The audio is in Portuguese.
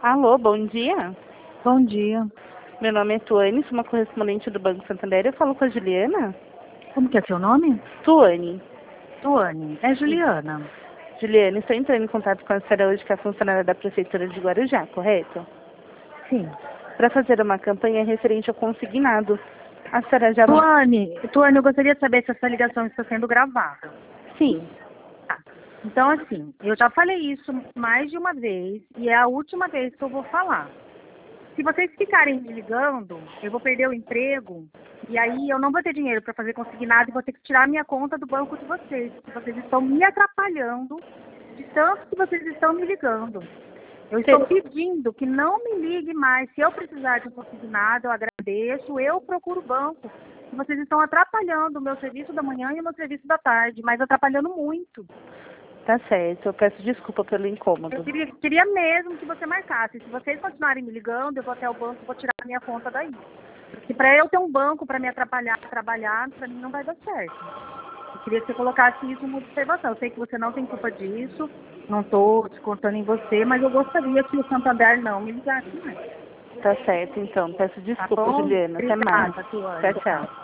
Alô, bom dia. Bom dia. Meu nome é Tuane, sou uma correspondente do Banco Santander. Eu falo com a Juliana? Como que é seu nome? Tuane. Tuane. É Juliana. Juliana, estou entrando em contato com a senhora hoje, que é a funcionária da Prefeitura de Guarujá, correto? Sim. Para fazer uma campanha referente ao consignado. A senhora já... Tuane, eu gostaria de saber se essa ligação está sendo gravada. Sim. Tá. Então, assim, eu já falei isso mais de uma vez e é a última vez que eu vou falar. Se vocês ficarem me ligando, eu vou perder o emprego e aí eu não vou ter dinheiro para fazer consignado e vou ter que tirar a minha conta do banco de vocês, porque vocês estão me atrapalhando de tanto que vocês estão me ligando. Eu estou pedindo que não me ligue mais. Se eu precisar de um consignado, eu agradeço, eu procuro o banco. Vocês estão atrapalhando o meu serviço da manhã e o meu serviço da tarde, mas atrapalhando muito. Tá certo, eu peço desculpa pelo incômodo. Eu queria mesmo que você marcasse. Se vocês continuarem me ligando, eu vou até o banco e vou tirar a minha conta daí. Porque para eu ter um banco para me atrapalhar, trabalhar, para mim não vai dar certo. Eu queria que você colocasse isso como observação. Eu sei que você não tem culpa disso, não estou descontando em você, mas eu gostaria que o Santander não me ligasse mais. Tá certo, então. Peço desculpa, Juliana. Até mais. Obrigada, Tuane. Tchau, tchau.